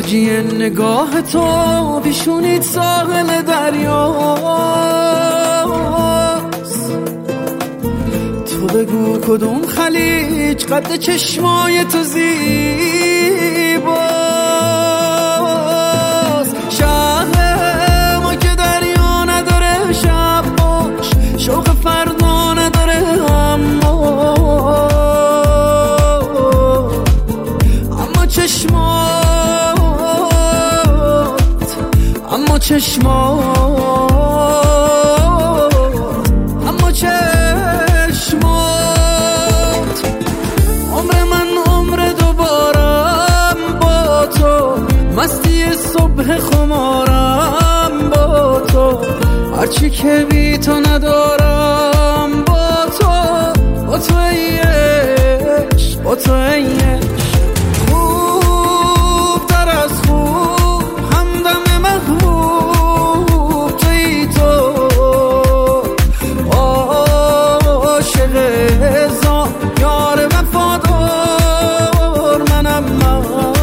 موجی نگاه تو پیشونیت ساحل دریاست. تو بگو کدوم خلیج قد چشمای تو زیباست. شهر ما که دریا نداره شب باش، شوق فردا نداره اما چشمات عمر من عمر دوبارم با تو، مستی صبح خمارم با تو، هرچی که بی تو ندارم با تو، با تو ای عشق، با تو ای عشق. خوب تر از خوب همدم محبوب توی تو، عاشق هزار یار وفادار منم من.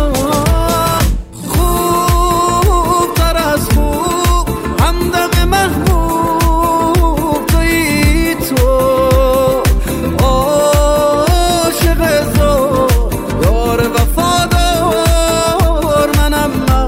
خوب تر از خوب همدم محبوب توی تو، عاشق هزار یار وفادار منم من.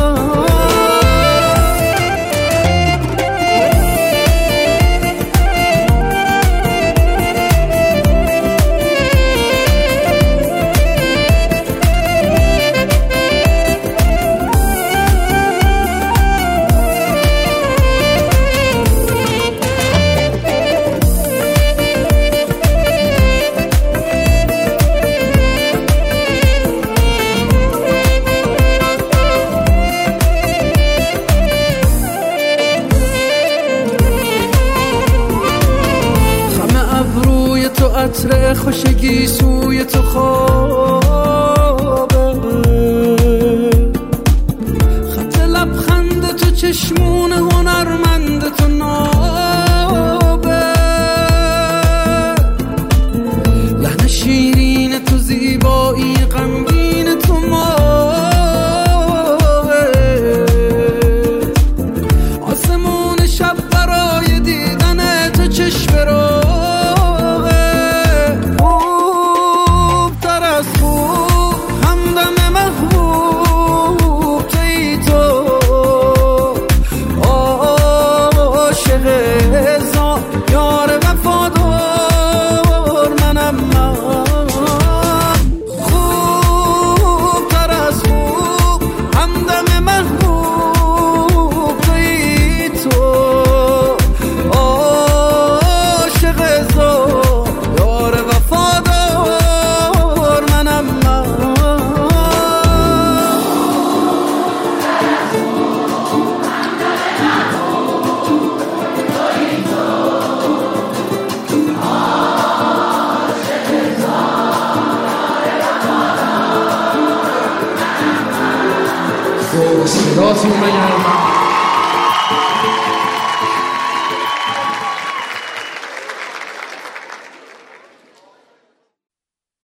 عطر خوشگی سوی تو خوابه، خط لبخند تو چشمون هنرمند تو نابه، لحن شیرین تو زیبایی غمگین تو ماه، آسمون شب برای دیدن تو چشم رو صداتون بگردم.